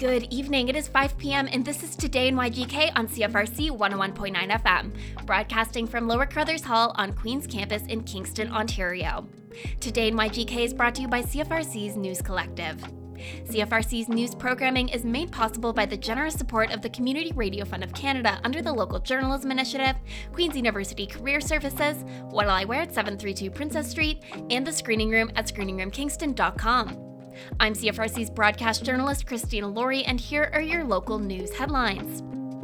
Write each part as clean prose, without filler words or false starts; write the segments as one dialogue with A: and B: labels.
A: Good evening. It is 5 p.m. and this is Today in YGK on CFRC 101.9 FM, broadcasting from Lower Carruthers Hall on Queen's Campus in Kingston, Ontario. Today in YGK is brought to you by CFRC's News Collective. CFRC's news programming is made possible by the generous support of the Community Radio Fund of Canada under the Local Journalism Initiative, Queen's University Career Services, What'll I Wear at 732 Princess Street, and the Screening Room at screeningroomkingston.com. I'm CFRC's broadcast journalist Christina Laurie, and here are your local news headlines.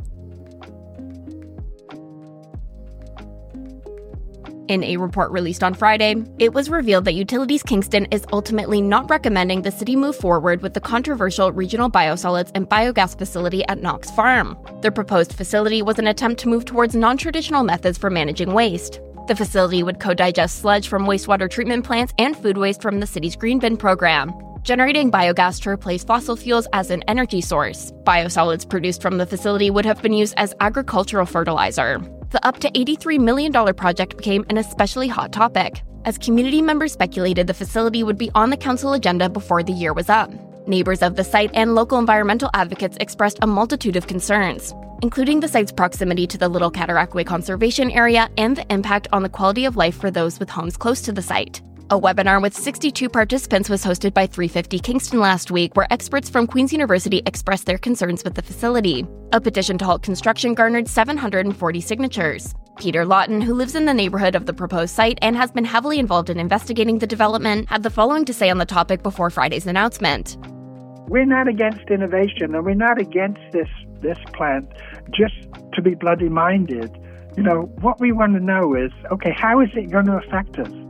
A: In a report released on Friday, it was revealed that Utilities Kingston is ultimately not recommending the city move forward with the controversial regional biosolids and biogas facility at Knox Farm. The proposed facility was an attempt to move towards non-traditional methods for managing waste. The facility would co-digest sludge from wastewater treatment plants and food waste from the city's green bin program, generating biogas to replace fossil fuels as an energy source. Biosolids produced from the facility would have been used as agricultural fertilizer. The up to $83 million project became an especially hot topic, as community members speculated the facility would be on the council agenda before the year was up. Neighbors of the site and local environmental advocates expressed a multitude of concerns, including the site's proximity to the Little Cataraqui Conservation Area and the impact on the quality of life for those with homes close to the site. A webinar with 62 participants was hosted by 350 Kingston last week, where experts from Queen's University expressed their concerns with the facility. A petition to halt construction garnered 740 signatures. Peter Lawton, who lives in the neighborhood of the proposed site and has been heavily involved in investigating the development, had the following to say on the topic before Friday's announcement.
B: We're not against innovation, and we're not against this plant just to be bloody minded. What we want to know is, okay, how is it going to affect us?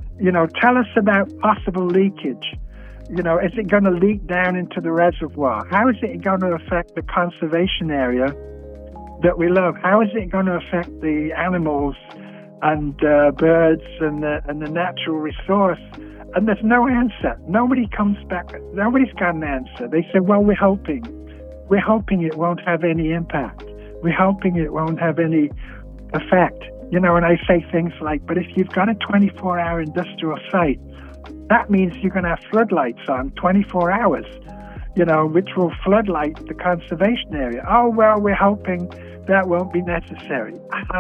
B: Tell us about possible leakage. Is it going to leak down into the reservoir? How is it going to affect the conservation area that we love? How is it going to affect the animals and birds and the natural resource? And there's no answer. Nobody comes back. Nobody's got an answer. They say, well, we're hoping. We're hoping it won't have any impact. We're hoping it won't have any effect. And I say things like, but if you've got a 24-hour industrial site, that means you're going to have floodlights on 24 hours, which will floodlight the conservation area. Oh, well, we're hoping that won't be necessary.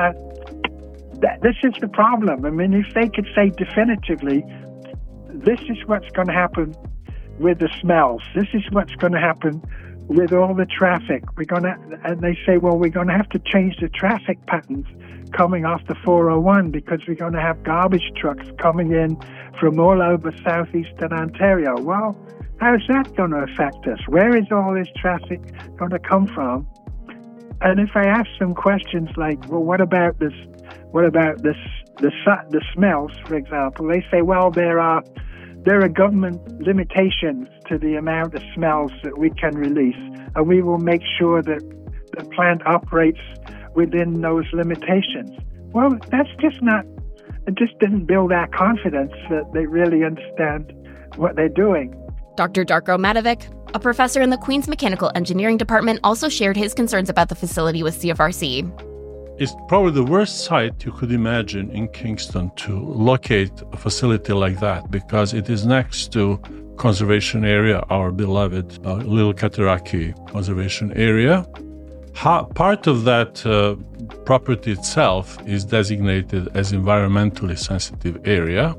B: This is the problem. I mean, if they could say definitively, this is what's going to happen with the smells. This is what's going to happen with all the traffic. And they say, well, we're going to have to change the traffic patterns coming off the 401 because we're going to have garbage trucks coming in from all over southeastern Ontario. Well, how's that going to affect us? Where is all this traffic going to come from? And if I ask some questions like, well, what about this? What about the smells, for example? They say, well, there are government limitations to the amount of smells that we can release, and we will make sure that the plant operates within those limitations. Well, that's just not, it just didn't build our confidence that they really understand what they're doing.
A: Dr. Darko Matovic, a professor in the Queen's Mechanical Engineering Department, also shared his concerns about the facility with CFRC.
C: It's probably the worst site you could imagine in Kingston to locate a facility like that because it is next to conservation area, our beloved Little Cataraqui Conservation Area. Part of that property itself is designated as environmentally sensitive area.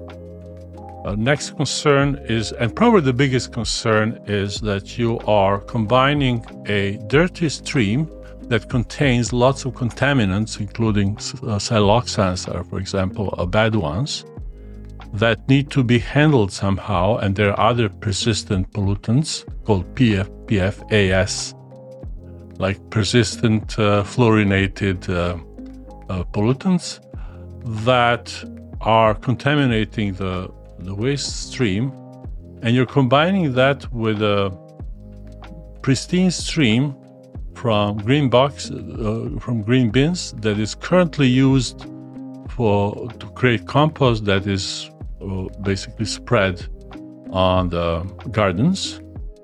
C: Next concern is, and probably the biggest concern, is that you are combining a dirty stream that contains lots of contaminants, including siloxanes, for example, bad ones, that need to be handled somehow, and there are other persistent pollutants called PFAS, like persistent fluorinated pollutants that are contaminating the waste stream, and you're combining that with a pristine stream from green bins that is currently used to create compost that is basically spread on the gardens.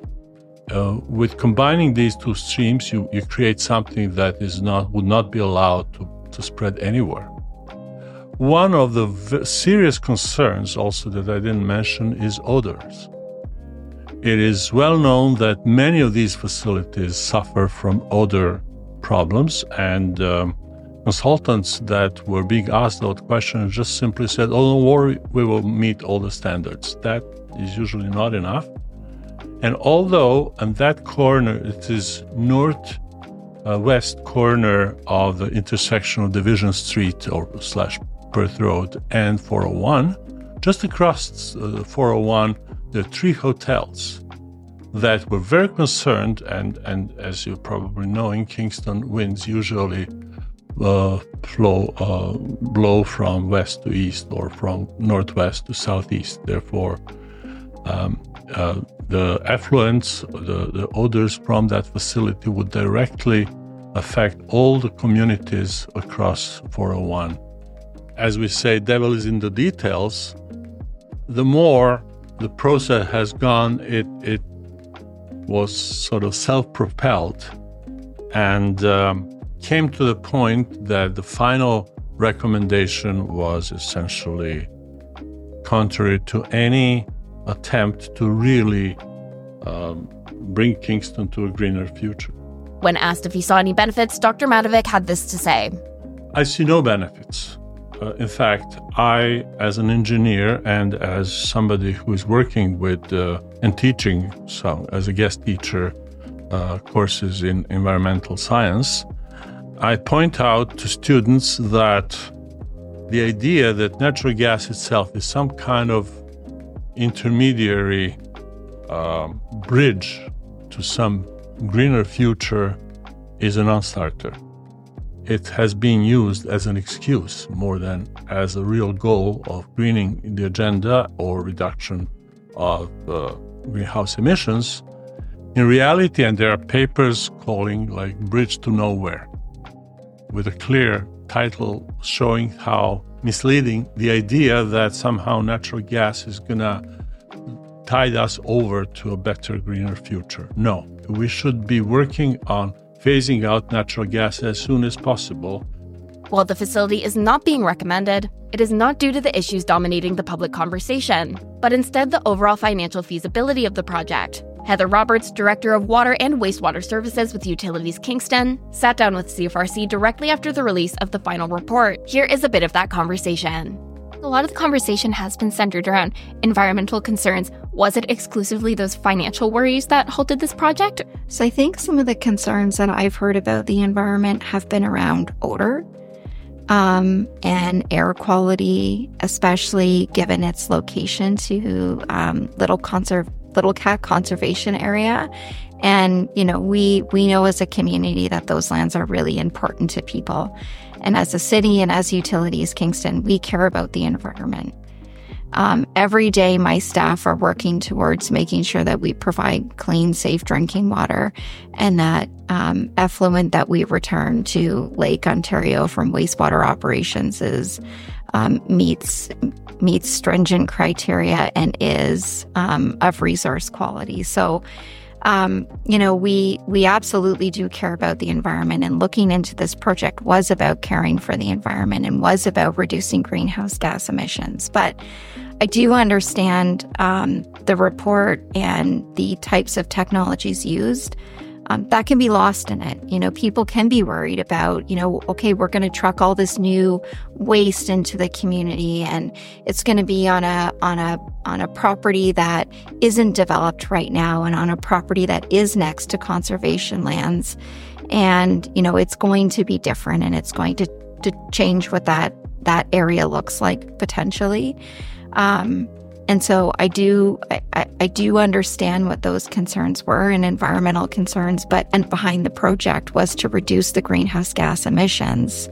C: With combining these two streams, you create something that would not be allowed to spread anywhere. One of the serious concerns also that I didn't mention is odors. It is well known that many of these facilities suffer from odor problems, and consultants that were being asked those questions just simply said, "Oh, don't worry, we will meet all the standards." That is usually not enough. And although on that corner, it is northwest corner of the intersection of Division Street or / Perth Road and 401, just across 401, there are 3 hotels that were very concerned, and as you probably know, in Kingston, winds usually blow from west to east or from northwest to southeast. Therefore, the effluents, the odors from that facility would directly affect all the communities across 401. As we say, devil is in the details. The more the process has gone, it was sort of self-propelled and came to the point that the final recommendation was essentially contrary to any attempt to really bring Kingston to a greener future.
A: When asked if he saw any benefits, Dr. Matovec had this to say.
C: I see no benefits. In fact, I, as an engineer and as somebody who is working with and teaching, so as a guest teacher, courses in environmental science, I point out to students that the idea that natural gas itself is some kind of intermediary bridge to some greener future is a non-starter. It has been used as an excuse more than as a real goal of greening the agenda or reduction of greenhouse emissions. In reality, and there are papers calling like Bridge to Nowhere, with a clear title showing how misleading the idea that somehow natural gas is going to tide us over to a better, greener future. No, we should be working on phasing out natural gas as soon as possible.
A: While the facility is not being recommended, it is not due to the issues dominating the public conversation, but instead the overall financial feasibility of the project. Heather Roberts, Director of Water and Wastewater Services with Utilities Kingston, sat down with CFRC directly after the release of the final report. Here is a bit of that conversation. A lot of the conversation has been centered around environmental concerns. Was it exclusively those financial worries that halted this project?
D: So I think some of the concerns that I've heard about the environment have been around odor and air quality, especially given its location to Little Cat Conservation Area. And, you know, we know as a community that those lands are really important to people. And as a city and as Utilities Kingston, we care about the environment. Every day, my staff are working towards making sure that we provide clean, safe drinking water and that effluent that we return to Lake Ontario from wastewater operations meets stringent criteria and is of resource quality. So, we absolutely do care about the environment, and looking into this project was about caring for the environment and was about reducing greenhouse gas emissions. But I do understand the report and the types of technologies used. That can be lost in it. You know, people can be worried about, okay, we're going to truck all this new waste into the community, and it's going to be on a property that isn't developed right now, and on a property that is next to conservation lands, and it's going to be different, and it's going to change what that area looks like potentially. And so I do understand what those concerns were and environmental concerns, and behind the project was to reduce the greenhouse gas emissions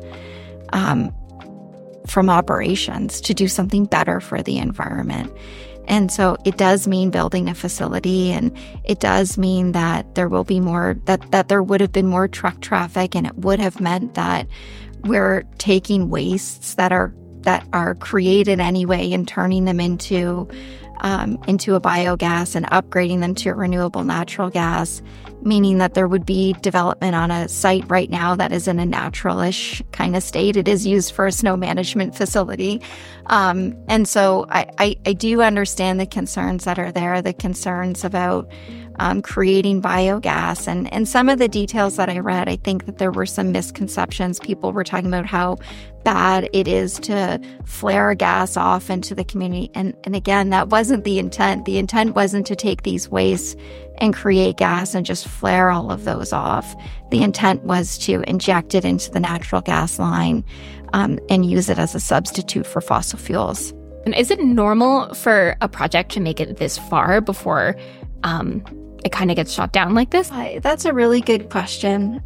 D: from operations, to do something better for the environment. And so it does mean building a facility, and it does mean that there will be more, that there would have been more truck traffic, and it would have meant that we're taking wastes that are created anyway and turning them into a biogas and upgrading them to a renewable natural gas. meaning that there would be development on a site right now that is in a natural-ish kind of state. It is used for a snow management facility. And so I do understand the concerns that are there, the concerns about creating biogas. And some of the details that I read, I think that there were some misconceptions. People were talking about how bad it is to flare gas off into the community. And again, that wasn't the intent. The intent wasn't to take these wastes and create gas and just flare all of those off. The intent was to inject it into the natural gas line and use it as a substitute for fossil fuels.
A: And is it normal for a project to make it this far before it kind of gets shot down like this?
D: That's a really good question.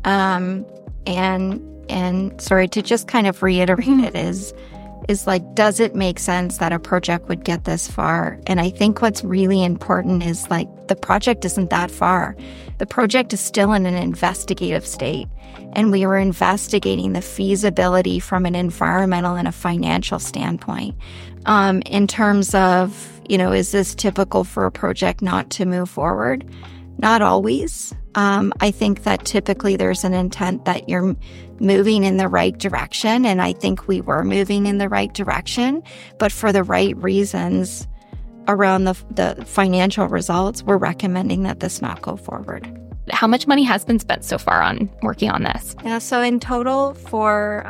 D: And sorry, to just kind of reiterate it is like, does it make sense that a project would get this far? And I think what's really important is like, the project isn't that far. The project is still in an investigative state. And we were investigating the feasibility from an environmental and a financial standpoint. In terms of, is this typical for a project not to move forward? Not always. I think that typically there's an intent that you're moving in the right direction, and I think we were moving in the right direction, but for the right reasons around the financial results, we're recommending that this not go forward.
A: How much money has been spent so far on working on this?
D: Yeah, so in total for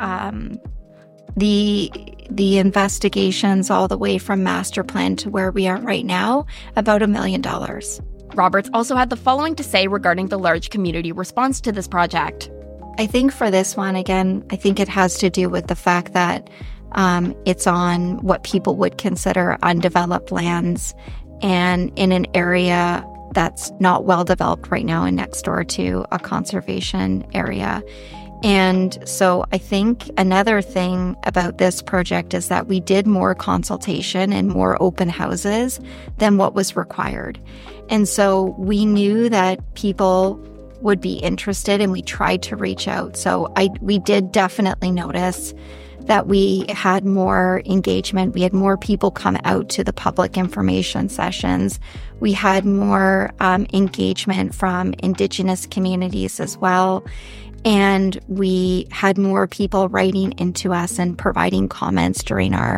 D: the investigations all the way from master plan to where we are right now, about $1 million.
A: Roberts also had the following to say regarding the large community response to this project.
D: I think for this one, again, I think it has to do with the fact that it's on what people would consider undeveloped lands and in an area that's not well developed right now and next door to a conservation area. And so I think another thing about this project is that we did more consultation and more open houses than what was required. And so we knew that people would be interested and we tried to reach out. So we did definitely notice that we had more engagement. We had more people come out to the public information sessions. We had more engagement from Indigenous communities as well. And we had more people writing into us and providing comments during our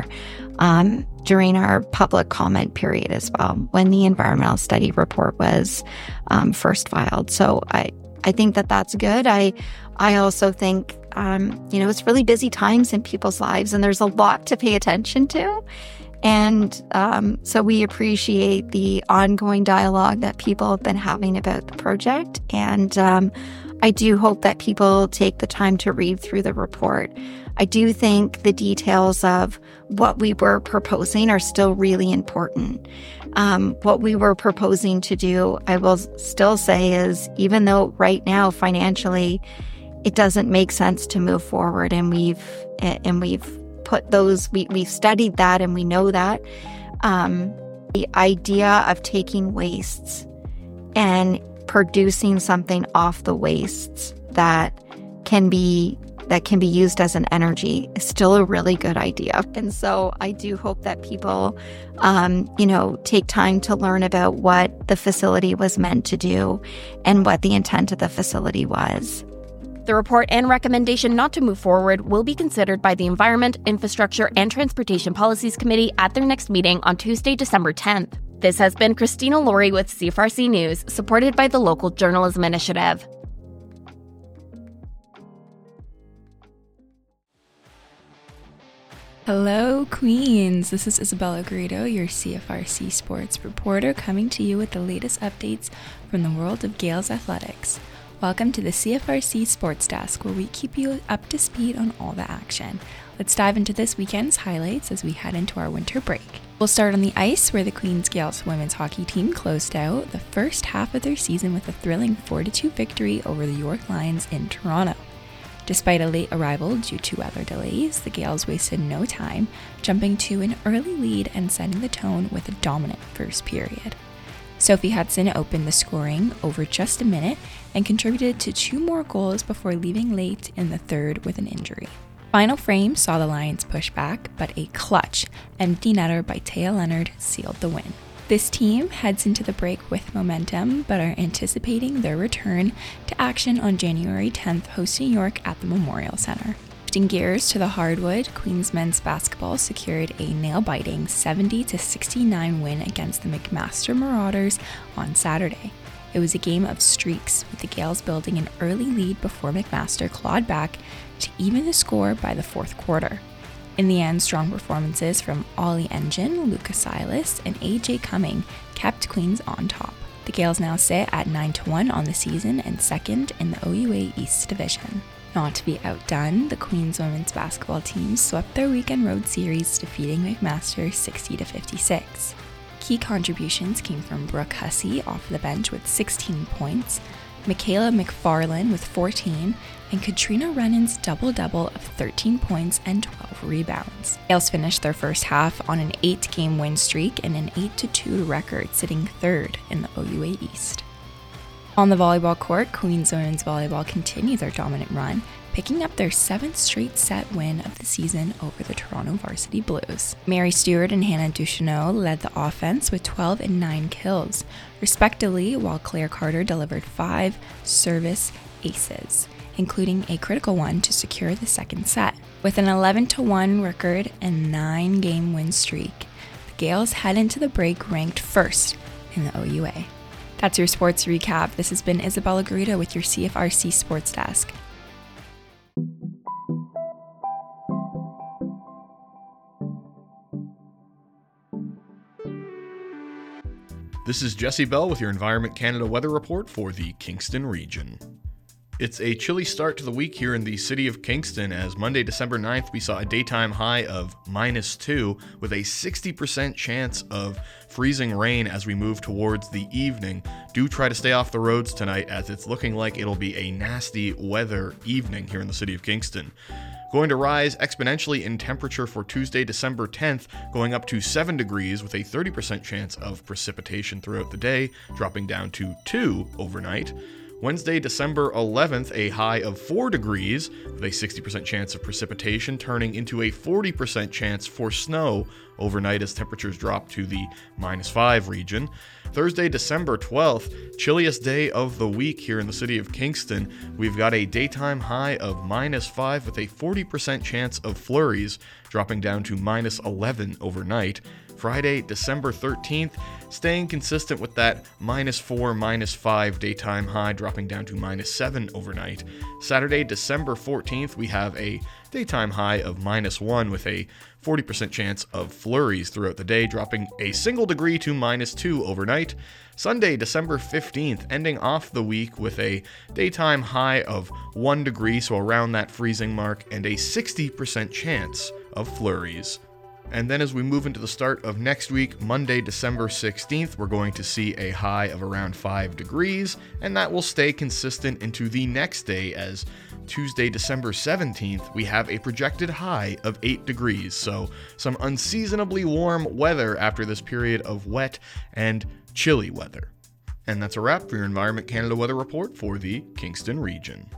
D: public comment period as well, when the environmental study report was first filed. So I think that that's good. I also think, it's really busy times in people's lives and there's a lot to pay attention to. And so we appreciate the ongoing dialogue that people have been having about the project. And I do hope that people take the time to read through the report. I do think the details of what we were proposing are still really important. What we were proposing to do, I will still say, is even though right now financially it doesn't make sense to move forward, and we've put those, we've studied that and we know that, the idea of taking wastes and producing something off the wastes that can be used as an energy is still a really good idea. And so I do hope that people, take time to learn about what the facility was meant to do and what the intent of the facility was.
A: The report and recommendation not to move forward will be considered by the Environment, Infrastructure, and Transportation Policies Committee at their next meeting on Tuesday, December 10th. This has been Christina Laurie with CFRC News, supported by the Local Journalism Initiative.
E: Hello, Queens. This is Isabella Garrido, your CFRC sports reporter, coming to you with the latest updates from the world of Gales athletics. Welcome to the CFRC Sports Desk, where we keep you up to speed on all the action. Let's dive into this weekend's highlights as we head into our winter break. We'll start on the ice, where the Queens Gales women's hockey team closed out the first half of their season with a thrilling 4-2 victory over the York Lions in Toronto. Despite a late arrival due to weather delays, the Gales wasted no time, jumping to an early lead and setting the tone with a dominant first period. Sophie Hudson opened the scoring over just a minute and contributed to 2 more goals before leaving late in the third with an injury. Final frame saw the Lions push back, but a clutch empty netter by Taya Leonard sealed the win. This team heads into the break with momentum, but are anticipating their return to action on January 10th, hosting York at the Memorial Centre. Shifting gears to the hardwood, Queens men's basketball secured a nail-biting 70-69 win against the McMaster Marauders on Saturday. It was a game of streaks, with the Gales building an early lead before McMaster clawed back to even the score by the fourth quarter. In the end, strong performances from Ollie Engine, Lucas Silas, and AJ Cumming kept Queens on top. The Gales now sit at 9-1 on the season and second in the OUA East Division. Not to be outdone, the Queens women's basketball team swept their weekend road series, defeating McMaster 60-56. Key contributions came from Brooke Hussey off the bench with 16 points, Michaela McFarlane with 14, and Katrina Rennan's double-double of 13 points and 12 rebounds. Gales finished their first half on an 8-game win streak and an 8-2 record, sitting third in the OUA East. On the volleyball court, Queens women's volleyball continued their dominant run, picking up their 7th straight set win of the season over the Toronto Varsity Blues. Mary Stewart and Hannah Ducheneau led the offense with 12 and 9 kills, respectively, while Claire Carter delivered 5 service aces, including a critical one to secure the second set. With an 11-1 record and 9-game win streak, the Gales head into the break ranked first in the OUA. That's your sports recap. This has been Isabella Garrido with your CFRC Sports Desk.
F: This is Jesse Bell with your Environment Canada weather report for the Kingston region. It's a chilly start to the week here in the city of Kingston, as Monday, December 9th, we saw a daytime high of -2 with a 60% chance of freezing rain as we move towards the evening. Do try to stay off the roads tonight, as it's looking like it'll be a nasty weather evening here in the city of Kingston. Going to rise exponentially in temperature for Tuesday, December 10th, going up to 7 degrees with a 30% chance of precipitation throughout the day, dropping down to 2 overnight. Wednesday, December 11th, a high of 4 degrees with a 60% chance of precipitation, turning into a 40% chance for snow overnight as temperatures drop to the -5 region. Thursday, December 12th, chilliest day of the week here in the city of Kingston. We've got a daytime high of -5 with a 40% chance of flurries, dropping down to -11 overnight. Friday, December 13th, staying consistent with that -4, -5 daytime high, dropping down to -7 overnight. Saturday, December 14th, we have a daytime high of -1 with a 40% chance of flurries throughout the day, dropping a single degree to -2 overnight. Sunday, December 15th, ending off the week with a daytime high of 1 degree, so around that freezing mark, and a 60% chance of flurries. And then as we move into the start of next week, Monday, December 16th, we're going to see a high of around 5 degrees, and that will stay consistent into the next day, as Tuesday, December 17th, we have a projected high of 8 degrees. So some unseasonably warm weather after this period of wet and chilly weather. And that's a wrap for your Environment Canada weather report for the Kingston region.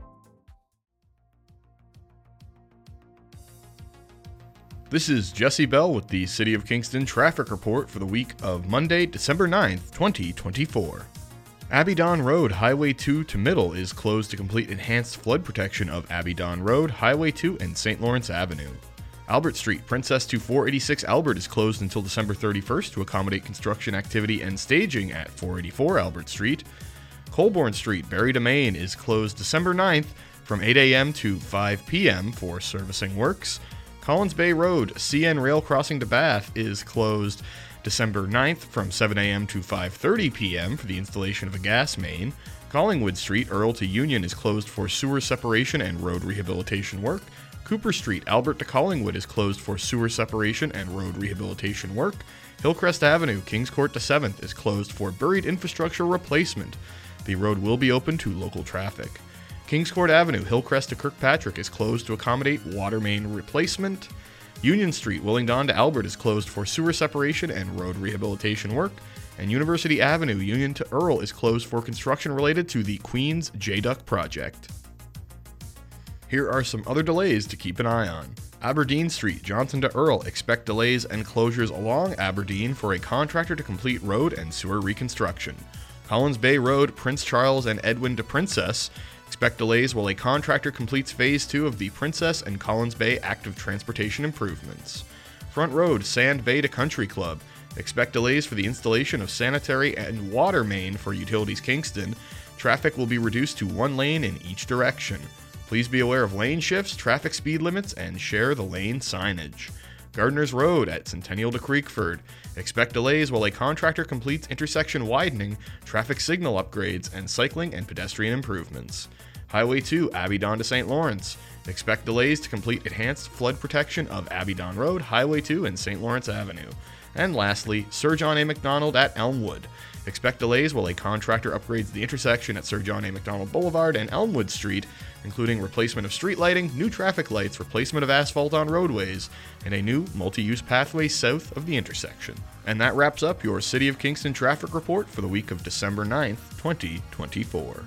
F: This is Jesse Bell with the City of Kingston traffic report for the week of Monday, December 9th, 2024. Abbey-Don Road, Highway 2 to Middle is closed to complete enhanced flood protection of Abbey-Don Road, Highway 2, and St. Lawrence Avenue. Albert Street, Princess to 486 Albert is closed until December 31st to accommodate construction activity and staging at 484 Albert Street. Colborne Street, Barrie Domain is closed December 9th from 8 a.m. to 5 p.m. for servicing works. Collins Bay Road, CN Rail Crossing to Bath is closed December 9th from 7 a.m. to 5:30 p.m. for the installation of a gas main. Collingwood Street, Earl to Union is closed for sewer separation and road rehabilitation work. Cooper Street, Albert to Collingwood is closed for sewer separation and road rehabilitation work. Hillcrest Avenue, Kings Court to 7th is closed for buried infrastructure replacement. The road will be open to local traffic. Kings Court Avenue, Hillcrest to Kirkpatrick is closed to accommodate water main replacement. Union Street, Willingdon to Albert is closed for sewer separation and road rehabilitation work. And University Avenue, Union to Earl is closed for construction related to the Queens J-Duct project. Here are some other delays to keep an eye on. Aberdeen Street, Johnson to Earl, expect delays and closures along Aberdeen for a contractor to complete road and sewer reconstruction. Collins Bay Road, Prince Charles and Edwin to Princess, expect delays while a contractor completes Phase 2 of the Princess and Collins Bay active transportation improvements. Front Road, Sand Bay to Country Club, expect delays for the installation of sanitary and water main for Utilities Kingston. Traffic will be reduced to one lane in each direction. Please be aware of lane shifts, traffic speed limits, and share the lane signage. Gardner's Road at Centennial to Creekford. Expect delays while a contractor completes intersection widening, traffic signal upgrades, and cycling and pedestrian improvements. Highway 2, Abidon to St. Lawrence. Expect delays to complete enhanced flood protection of Abidon Road, Highway 2, and St. Lawrence Avenue. And lastly, Sir John A. Macdonald at Elmwood. Expect delays while a contractor upgrades the intersection at Sir John A. Macdonald Boulevard and Elmwood Street, including replacement of street lighting, new traffic lights, replacement of asphalt on roadways, and a new multi-use pathway south of the intersection. And that wraps up your City of Kingston traffic report for the week of December 9th, 2024.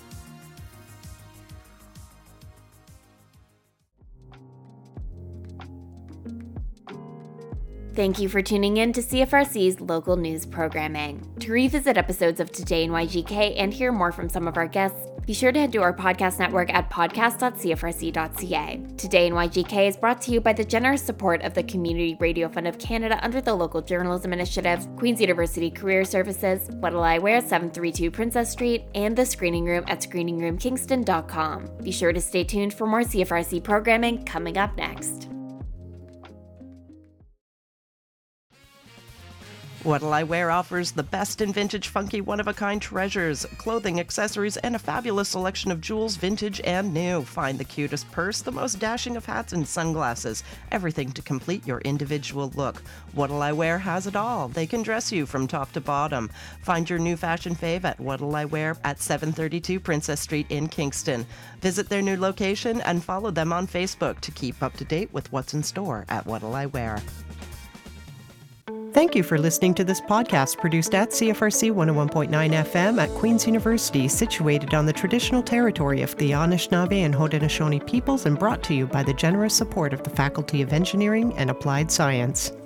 A: Thank you for tuning in to CFRC's local news programming. To revisit episodes of Today in YGK and hear more from some of our guests, be sure to head to our podcast network at podcast.cfrc.ca. Today in YGK is brought to you by the generous support of the Community Radio Fund of Canada under the Local Journalism Initiative, Queen's University Career Services, What'll I Wear 732 Princess Street, and the Screening Room at screeningroomkingston.com. Be sure to stay tuned for more CFRC programming coming up next.
G: What'll I Wear offers the best in vintage, funky, one-of-a-kind treasures, clothing, accessories, and a fabulous selection of jewels, vintage and new. Find the cutest purse, the most dashing of hats and sunglasses, everything to complete your individual look. What'll I Wear has it all. They can dress you from top to bottom. Find your new fashion fave at What'll I Wear at 732 Princess Street in Kingston. Visit their new location and follow them on Facebook to keep up to date with what's in store at What'll I Wear.
H: Thank you for listening to this podcast produced at CFRC 101.9 FM at Queen's University, situated on the traditional territory of the Anishinaabe and Haudenosaunee peoples and brought to you by the generous support of the Faculty of Engineering and Applied Science.